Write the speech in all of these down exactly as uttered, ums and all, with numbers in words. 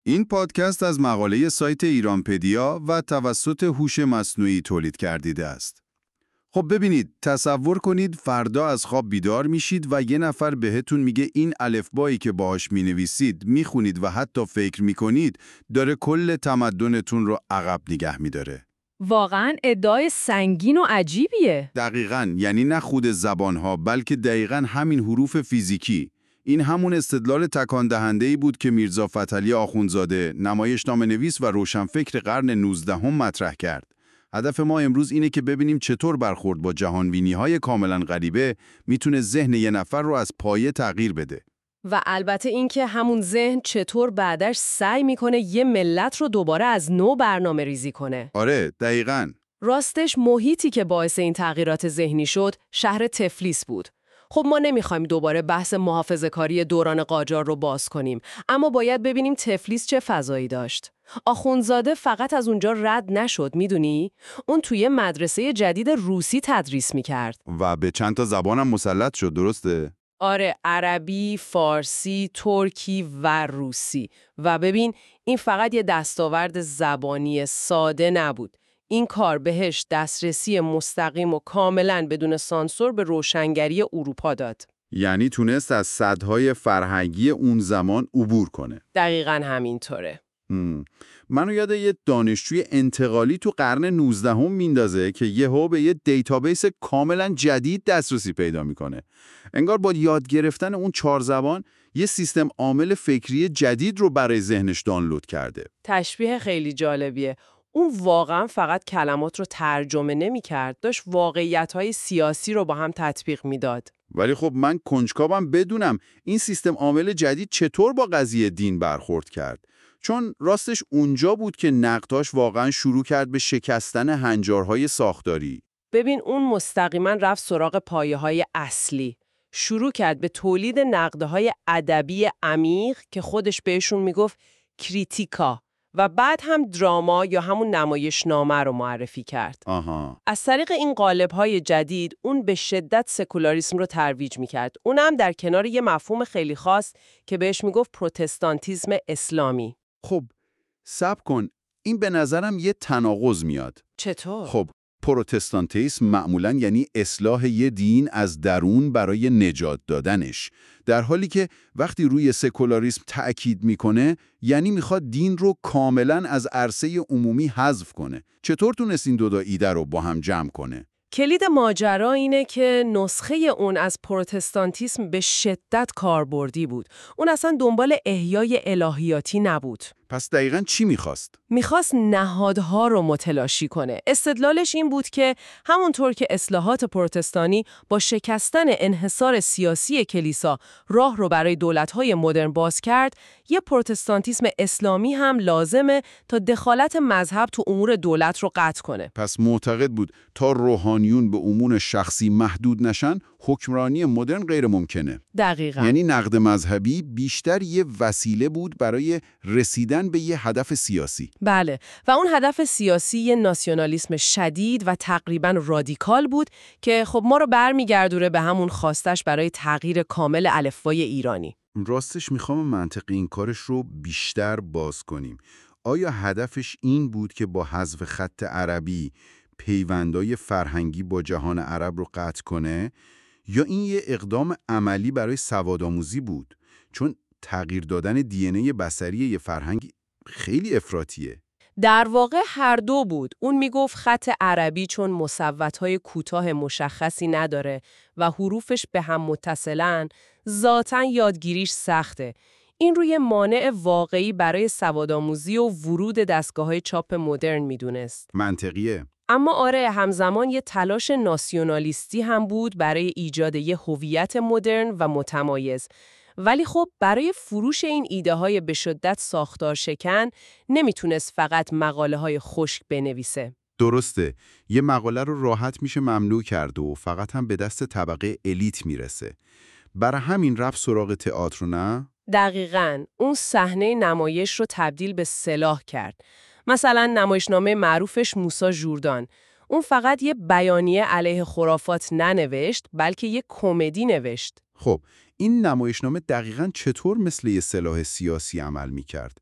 این پادکست از مقاله سایت ایرانپدیا و توسط هوش مصنوعی تولید گردیده است. خب ببینید، تصور کنید فردا از خواب بیدار میشید و یه نفر بهتون میگه این الفبایی که باهاش مینویسید، میخونید و حتی فکر میکنید داره کل تمدنتون رو عقب نگه میداره. واقعاً ادعای سنگین و عجیبیه. دقیقاً، یعنی نه خود زبانها بلکه دقیقاً همین حروف فیزیکی. این همون استدلال تکان دهنده‌ای بود که میرزا فتحعلی آخوندزاده، نمایشنامه‌نویس و روشنفکر قرن نوزدهم مطرح کرد. هدف ما امروز اینه که ببینیم چطور برخورد با جهانبینی‌های کاملاً غریبه میتونه ذهن یه نفر رو از پایه تغییر بده. و البته اینکه همون ذهن چطور بعدش سعی میکنه یه ملت رو دوباره از نو برنامه ریزی کنه. آره، دقیقاً. راستش محیطی که باعث این تغییرات ذهنی شد، شهر تفلیس بود. خب ما نمیخوایم دوباره بحث محافظه‌کاری دوران قاجار رو باز کنیم، اما باید ببینیم تفلیس چه فضایی داشت. آخوندزاده فقط از اونجا رد نشد، میدونی؟ اون توی مدرسه جدید روسی تدریس میکرد. و به چند تا زبانم مسلط شد، درسته؟ آره، عربی، فارسی، ترکی و روسی. و ببین، این فقط یه دستاورد زبانی ساده نبود. این کار بهش دسترسی مستقیم و کاملاً بدون سانسور به روشنگری اروپا داد. یعنی تونست از سدهای فرهنگی اون زمان عبور کنه. دقیقاً همینطوره. هم. منو یاد یه دانشجوی انتقالی تو قرن نوزدهم میندازه که یهو به یه دیتابیس کاملا جدید دسترسی پیدا میکنه. انگار با یاد گرفتن اون چهار زبان یه سیستم عامل فکری جدید رو برای ذهنش دانلود کرده. تشبیه خیلی جالبیه. اون واقعا فقط کلمات رو ترجمه نمی‌کرد، داشت واقعیت‌های سیاسی رو با هم تطبیق میداد. ولی خب من کنجکاوم بدونم این سیستم عامل جدید چطور با قضیه دین برخورد کرد. چون راستش اونجا بود که نقداش واقعا شروع کرد به شکستن هنجارهای ساختاری. ببین، اون مستقیما رفت سراغ پایه‌های اصلی. شروع کرد به تولید نقدهای ادبی عمیق که خودش بهشون میگفت کریتیکا، و بعد هم دراما یا همون نمایشنامه رو معرفی کرد. آها. از طریق این قالب‌های جدید اون به شدت سکولاریسم رو ترویج می‌کرد. اونم در کنار یه مفهوم خیلی خاص که بهش میگفت پروتستانتیسم اسلامی. خب صبر کن، این به نظرم یه تناقض میاد. چطور؟ خب پروتستانتیسم معمولاً یعنی اصلاح یه دین از درون برای نجات دادنش، در حالی که وقتی روی سکولاریسم تأکید میکنه یعنی میخواد دین رو کاملاً از عرصه عمومی حذف کنه. چطور تونست این دو تا ایده رو با هم جمع کنه؟ کلید ماجرا اینه که نسخه اون از پروتستانتیسم به شدت کاربردی بود. اون اصلا دنبال احیای الهیاتی نبود. پس دقیقاً چی میخواست؟ میخواست نهادها رو متلاشی کنه. استدلالش این بود که همونطور که اصلاحات پروتستانی با شکستن انحصار سیاسی کلیسا راه رو برای دولت‌های مدرن باز کرد، یه پروتستانتیسم اسلامی هم لازمه تا دخالت مذهب تو امور دولت رو قطع کنه. پس معتقد بود تا روحانیون به امور شخصی محدود نشن، حکمرانی مدرن غیر ممکنه. دقیقاً. یعنی نقد مذهبی بیشتر یه وسیله بود برای رسیدن به یه هدف سیاسی. بله، و اون هدف سیاسی یه ناسیونالیسم شدید و تقریباً رادیکال بود که خب ما رو برمیگردونه به همون خواستش برای تغییر کامل الفبای ایرانی. راستش میخوام منطق این کارش رو بیشتر باز کنیم. آیا هدفش این بود که با حذف خط عربی پیوندای فرهنگی با جهان عرب رو قطع کنه، یا این یه اقدام عملی برای سوادآموزی بود؟ چون تغییر دادن دی ان ای بصری یه فرهنگ خیلی افراطیه. در واقع هر دو بود. اون میگفت خط عربی چون مصوت‌های کوتاه مشخصی نداره و حروفش به هم متصلن، ذاتاً یادگیریش سخته. این روی مانع واقعی برای سوادآموزی و ورود دستگاه‌های چاپ مدرن میدونست. منطقیه. اما آره، همزمان یه تلاش ناسیونالیستی هم بود برای ایجاد یه هویت مدرن و متمایز. ولی خب برای فروش این ایده های به شدت ساختار شکن نمیتونست فقط مقاله های خشک بنویسه. درسته، یه مقاله رو راحت میشه ممنوع کرد و فقط هم به دست طبقه الیت میرسه. برای همین رفت سراغ تئاتر، نه؟ دقیقاً. اون صحنه نمایش رو تبدیل به سلاح کرد. مثلا نمایشنامه معروفش موسی ژوردان. اون فقط یه بیانیه علیه خرافات ننوشت، بلکه یه کمدی نوشت. خب این نمایشنامه دقیقاً چطور مثل یه سلاح سیاسی عمل می‌کرد؟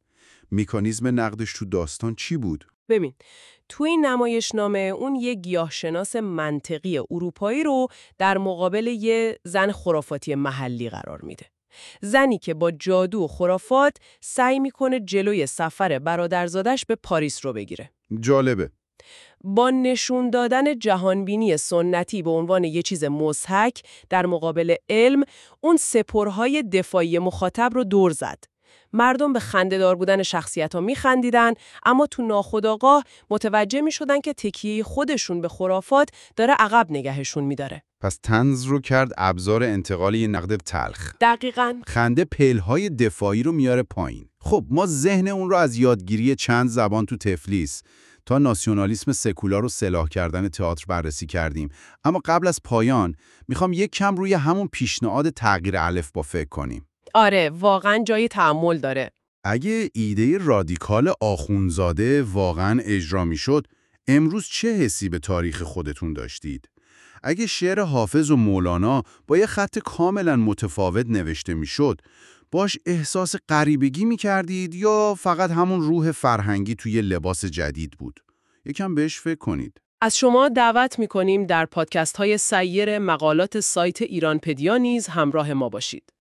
مکانیزم نقدش تو داستان چی بود؟ ببین، تو این نمایشنامه اون یه گیاهشناس منطقی اروپایی رو در مقابل یه زن خرافاتی محلی قرار میده. زنی که با جادو و خرافات سعی میکنه جلوی سفر برادرزادش به پاریس رو بگیره. جالبه. با نشون دادن جهانبینی سنتی به عنوان یه چیز مضحک در مقابل علم، اون سپرهای دفاعی مخاطب رو دور زد. مردم به خنده‌دار بودن شخصیت‌ها می‌خندیدن، اما تو ناخودآگاه متوجه می‌شدن که تکیه خودشون به خرافات داره عقب نگهشون می‌داره. پس طنز رو کرد ابزار انتقال یه نقد تلخ. دقیقاً. خنده پلهای دفاعی رو میاره پایین. خب ما ذهن اون رو از یادگیری چند زبان تو تفلیس تا ناسیونالیسم سکولار و سلاح کردن تئاتر بررسی کردیم. اما قبل از پایان میخوام یک کم روی همون پیشنهاد تغییر الفبا فکر کنیم. آره، واقعاً جای تأمل داره. اگه ایده رادیکال آخوندزاده واقعاً اجرا میشد، امروز چه حسی به تاریخ خودتون داشتید؟ اگه شعر حافظ و مولانا با یه خط کاملا متفاوت نوشته میشد، باش احساس غریبگی میکردید یا فقط همون روح فرهنگی توی لباس جدید بود؟ یکم بهش فکر کنید. از شما دعوت می‌کنیم در پادکست‌های سیر مقالات سایت ایرانپدیا نیز همراه ما باشید.